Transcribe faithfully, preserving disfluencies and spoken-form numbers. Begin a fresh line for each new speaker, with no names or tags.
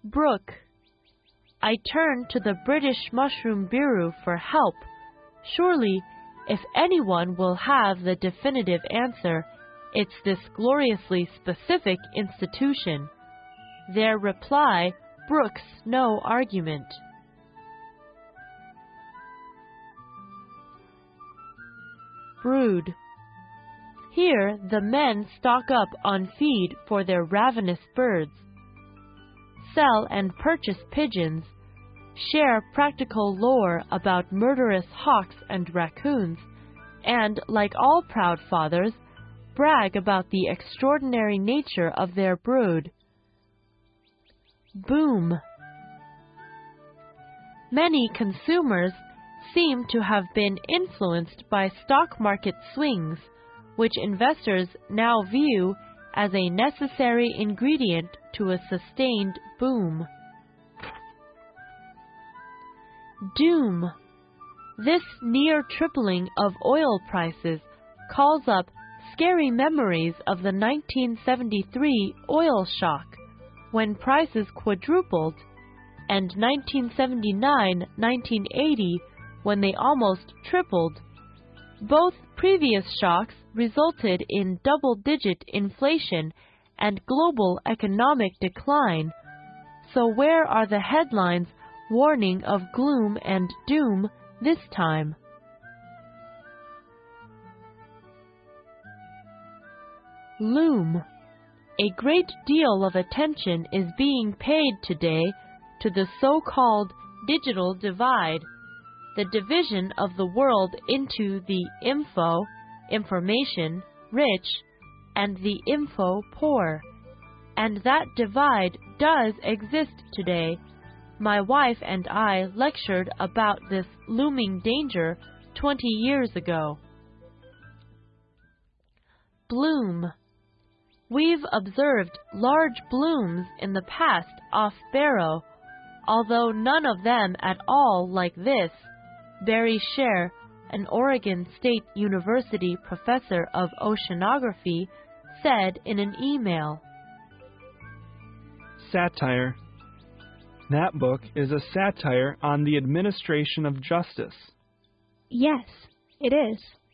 Brooke. I turned to the British Mushroom Bureau for help. Surely, if anyone will have the definitive answer, it's this gloriously specific institution. Their reply brooks no argument. Brood. Here the men stock up on feed for their ravenous birds, sell and purchase pigeons, share practical lore about murderous hawks and raccoons, and, like all proud fathers, brag about the extraordinary nature of their brood. Boom. Many consumers seem to have been influenced by stock market swings, which investors now view as a necessary ingredient to a sustained boom. Doom. This near tripling of oil prices calls up scary memories of the nineteen seventy-three oil shock, when prices quadrupled, and nineteen seventy-nine to nineteen eighty, when they almost tripled. Both previous shocks resulted in double-digit inflation and global economic decline. So where are the headlines warning of gloom and doom this time? Loom. A great deal of attention is being paid today to the so-called digital divide, the division of the world into the info, information, rich, and the info poor. And that divide does exist today. My wife and I lectured about this looming danger twenty years ago. Bloom. We've observed large blooms in the past off Barrow, although none of them at all like this, Barry Sher, an Oregon State University professor of oceanography, said in an email.
Satire. That book is a satire on the administration of justice.
Yes, it is.